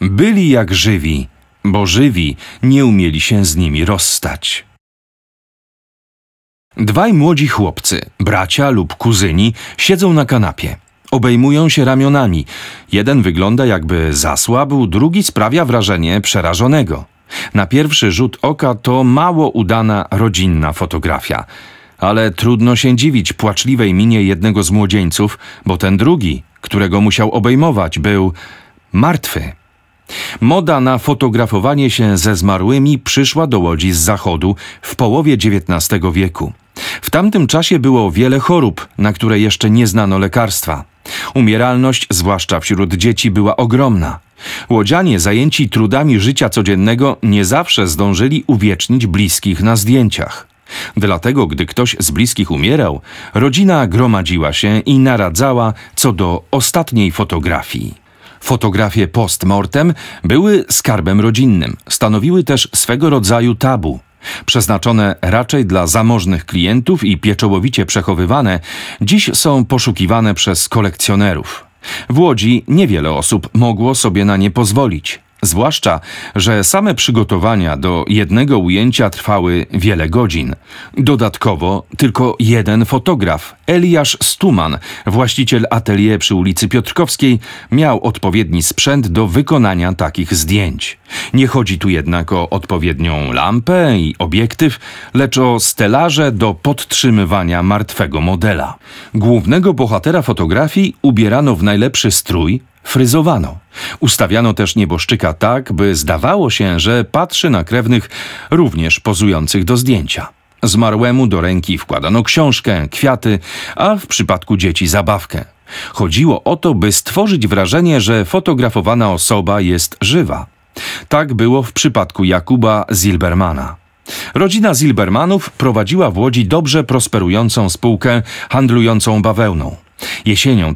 Byli jak żywi, bo żywi nie umieli się z nimi rozstać. Dwaj młodzi chłopcy, bracia lub kuzyni, siedzą na kanapie. Obejmują się ramionami. Jeden wygląda jakby zasłabł, drugi sprawia wrażenie przerażonego. Na pierwszy rzut oka to mało udana rodzinna fotografia. Ale trudno się dziwić płaczliwej minie jednego z młodzieńców, bo ten drugi, którego musiał obejmować, był martwy. Moda na fotografowanie się ze zmarłymi przyszła do Łodzi z zachodu w połowie XIX wieku. W tamtym czasie było wiele chorób, na które jeszcze nie znano lekarstwa. Umieralność, zwłaszcza wśród dzieci, była ogromna. Łodzianie zajęci trudami życia codziennego nie zawsze zdążyli uwiecznić bliskich na zdjęciach. Dlatego, gdy ktoś z bliskich umierał, rodzina gromadziła się i naradzała co do ostatniej fotografii. Fotografie post mortem były skarbem rodzinnym, stanowiły też swego rodzaju tabu. Przeznaczone raczej dla zamożnych klientów i pieczołowicie przechowywane, dziś są poszukiwane przez kolekcjonerów. W Łodzi niewiele osób mogło sobie na nie pozwolić. Zwłaszcza, że same przygotowania do jednego ujęcia trwały wiele godzin. Dodatkowo tylko jeden fotograf, Eliasz Stuman, właściciel atelier przy ulicy Piotrkowskiej, miał odpowiedni sprzęt do wykonania takich zdjęć. Nie chodzi tu jednak o odpowiednią lampę i obiektyw, lecz o stelaże do podtrzymywania martwego modela. Głównego bohatera fotografii ubierano w najlepszy strój, fryzowano. Ustawiano też nieboszczyka tak, by zdawało się, że patrzy na krewnych również pozujących do zdjęcia. Zmarłemu do ręki wkładano książkę, kwiaty, a w przypadku dzieci zabawkę. Chodziło o to, by stworzyć wrażenie, że fotografowana osoba jest żywa. Tak było w przypadku Jakuba Zilbermana. Rodzina Zilbermanów prowadziła w Łodzi dobrze prosperującą spółkę handlującą bawełną. Jesienią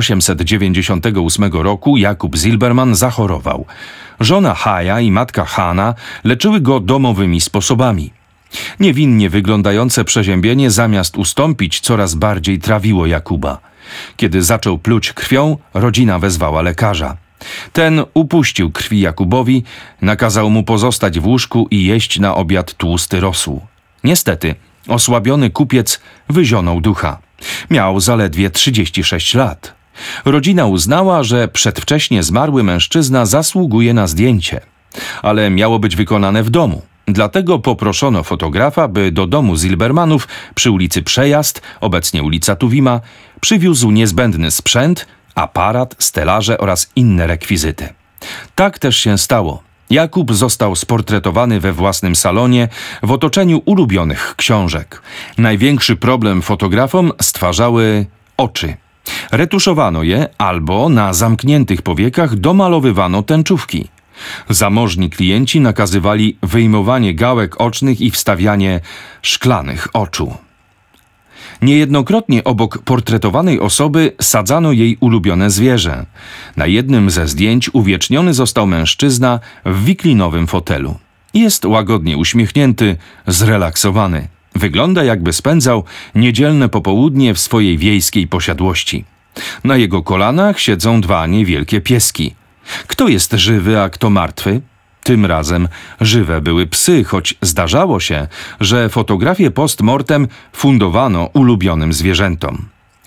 1898 roku Jakub Zilberman zachorował. Żona Haja i matka Hanna leczyły go domowymi sposobami. Niewinnie wyglądające przeziębienie zamiast ustąpić coraz bardziej trawiło Jakuba. Kiedy zaczął pluć krwią, rodzina wezwała lekarza. Ten upuścił krwi Jakubowi, nakazał mu pozostać w łóżku i jeść na obiad tłusty rosół. Niestety, osłabiony kupiec wyzionął ducha. Miał zaledwie 36 lat. Rodzina uznała, że przedwcześnie zmarły mężczyzna zasługuje na zdjęcie, ale miało być wykonane w domu. Dlatego poproszono fotografa, by do domu Zilbermanów przy ulicy Przejazd, obecnie ulica Tuwima, przywiózł niezbędny sprzęt, aparat, stelaże oraz inne rekwizyty. Tak też się stało. Jakub został sportretowany we własnym salonie w otoczeniu ulubionych książek. Największy problem fotografom stwarzały oczy. Retuszowano je albo na zamkniętych powiekach domalowywano tęczówki. Zamożni klienci nakazywali wyjmowanie gałek ocznych i wstawianie szklanych oczu. Niejednokrotnie obok portretowanej osoby sadzano jej ulubione zwierzę. Na jednym ze zdjęć uwieczniony został mężczyzna w wiklinowym fotelu. Jest łagodnie uśmiechnięty, zrelaksowany. Wygląda, jakby spędzał niedzielne popołudnie w swojej wiejskiej posiadłości. Na jego kolanach siedzą dwa niewielkie pieski. Kto jest żywy, a kto martwy? Tym razem żywe były psy, choć zdarzało się, że fotografie post mortem fundowano ulubionym zwierzętom.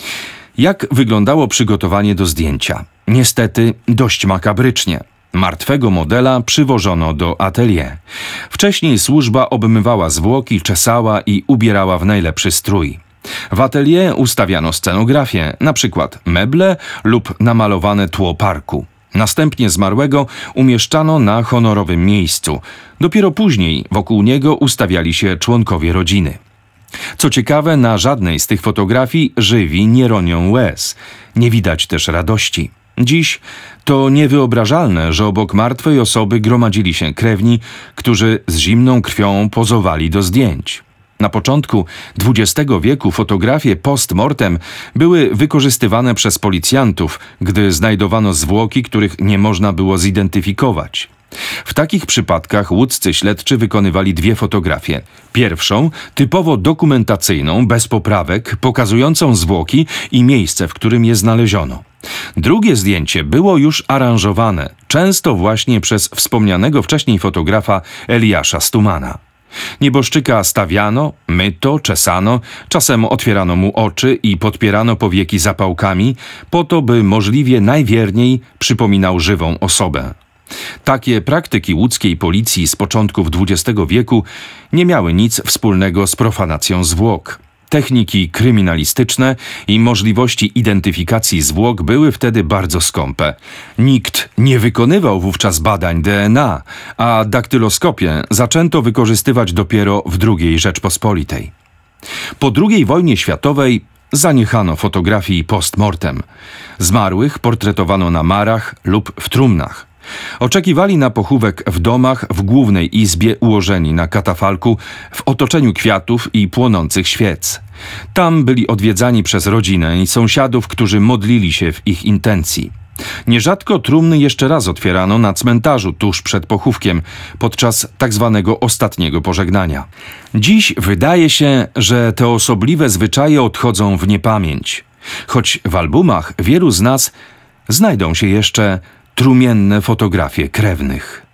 Jak wyglądało przygotowanie do zdjęcia? Niestety dość makabrycznie. Martwego modela przywożono do atelier. Wcześniej służba obmywała zwłoki, czesała i ubierała w najlepszy strój. W atelier ustawiano scenografię, na przykład meble lub namalowane tło parku. Następnie zmarłego umieszczano na honorowym miejscu. Dopiero później wokół niego ustawiali się członkowie rodziny. Co ciekawe, na żadnej z tych fotografii żywi nie ronią łez. Nie widać też radości. Dziś to niewyobrażalne, że obok martwej osoby gromadzili się krewni, którzy z zimną krwią pozowali do zdjęć. Na początku XX wieku fotografie post mortem były wykorzystywane przez policjantów, gdy znajdowano zwłoki, których nie można było zidentyfikować. W takich przypadkach łódzcy śledczy wykonywali dwie fotografie. Pierwszą, typowo dokumentacyjną, bez poprawek, pokazującą zwłoki i miejsce, w którym je znaleziono. Drugie zdjęcie było już aranżowane, często właśnie przez wspomnianego wcześniej fotografa Eliasza Stumana. Nieboszczyka stawiano, myto, czesano, czasem otwierano mu oczy i podpierano powieki zapałkami, po to, by możliwie najwierniej przypominał żywą osobę. Takie praktyki łódzkiej policji z początków XX wieku nie miały nic wspólnego z profanacją zwłok. Techniki kryminalistyczne i możliwości identyfikacji zwłok były wtedy bardzo skąpe. Nikt nie wykonywał wówczas badań DNA, a daktyloskopię zaczęto wykorzystywać dopiero w II Rzeczpospolitej. Po II wojnie światowej zaniechano fotografii post mortem. Zmarłych portretowano na marach lub w trumnach. Oczekiwali na pochówek w domach w głównej izbie ułożeni na katafalku w otoczeniu kwiatów i płonących świec. Tam byli odwiedzani przez rodzinę i sąsiadów, którzy modlili się w ich intencji. Nierzadko trumny jeszcze raz otwierano na cmentarzu tuż przed pochówkiem, podczas tzw. ostatniego pożegnania. Dziś wydaje się, że te osobliwe zwyczaje odchodzą w niepamięć. Choć w albumach wielu z nas znajdą się jeszcze trumienne fotografie krewnych.